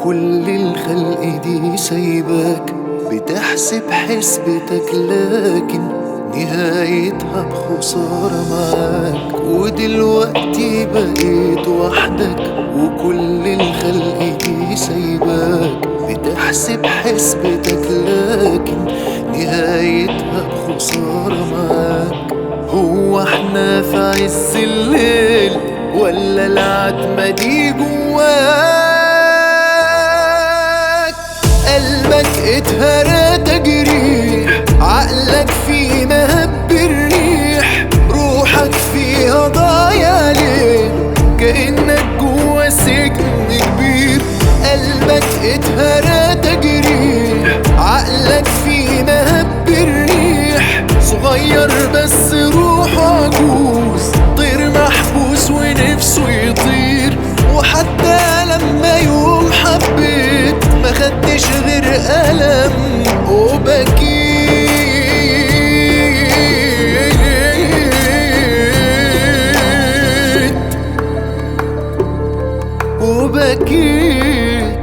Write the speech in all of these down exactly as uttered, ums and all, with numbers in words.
وكل الخلق دي سايباك بتحسب حسبتك، لكن نهايتها بخسارة معاك. ودلوقتي بقيت وحدك وكل الخلق دي سايباك بتحسب حسبتك، لكن نهايتها بخسارة معاك. هو احنا في عز الليل ولا العتمة دي جواك؟ قلبك اتهرى تجريح، عقلك فيه مهب الريح، روحك فيها ضايع ليه كأنك جوا سجن كبير. قلبك اتهرى تجريح، عقلك فيه مهب الريح، صغير بس روحه عجوز، طير محبوس ونفسه يطير. وحتى لما يوم حبيت ما خدتش غير ألم وبكيت وبكيت.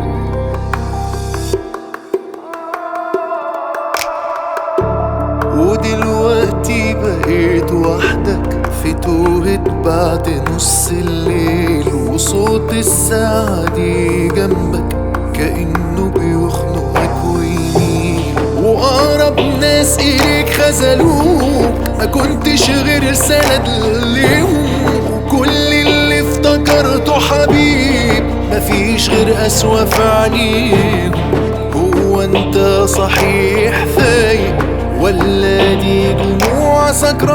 ودلوقتي بقيت وحدك في توهة بعد نص الليل، وصوت الساعة دي جنبك كأنه بيخنقك ويميل. وأقرب ناس إليك خذلوك، ما كنتش غير سند ليهم، وكل اللي افتكرته حبيب مفيش غير قسوة في عينيهم. هو انت صحيح فايق ولا دي دموع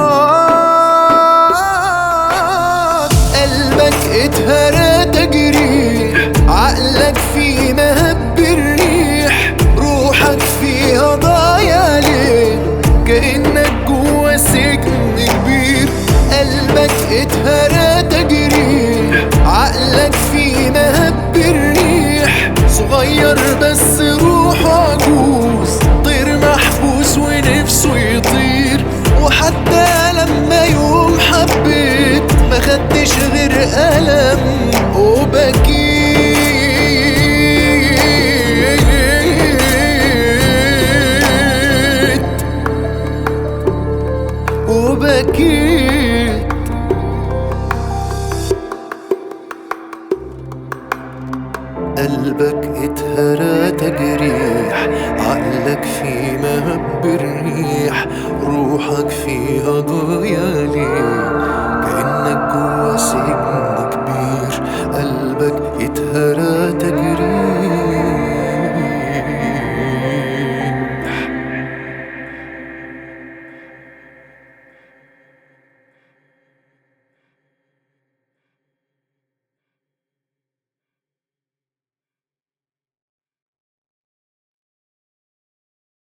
سكران؟ قلبك اتهرى تجريح، عقلك فيه مهب الريح، روحك فيها ضايع ليه كأنك جوا سجن كبير. قلبك اتهرى تجريح، عقلك فيه مهب الريح، صغير بس روحه عجوز، طير محبوس ونفسه يطير. وحتى لما يوم حبيت ما خدتش غير ألم وبكيت وبكيت. قلبك اتهرى تجريح، عقلك فيه مهب الريح، روحك فيها ضايع ليه كأنك جوا سجن